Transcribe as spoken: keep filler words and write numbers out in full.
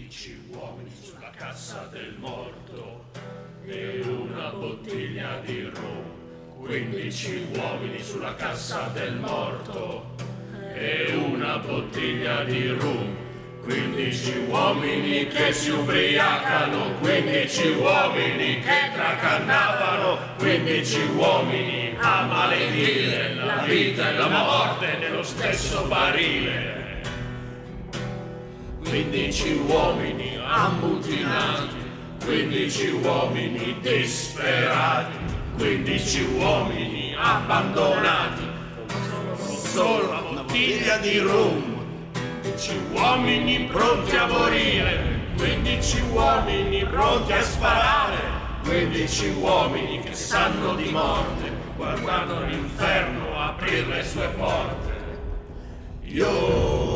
quindici uomini sulla cassa del morto e una bottiglia di rum. Quindici uomini sulla cassa del morto e una bottiglia di rum. Quindici uomini che si ubriacano, quindici uomini che tracannavano, quindici uomini a maledire la vita e la morte nello stesso barile. Quindici uomini ammutinati, quindici uomini disperati, quindici uomini abbandonati, solo una bottiglia di rum. quindici uomini pronti a morire, quindici uomini pronti a sparare, quindici uomini che sanno di morte, guardando l'inferno aprire le sue porte. Io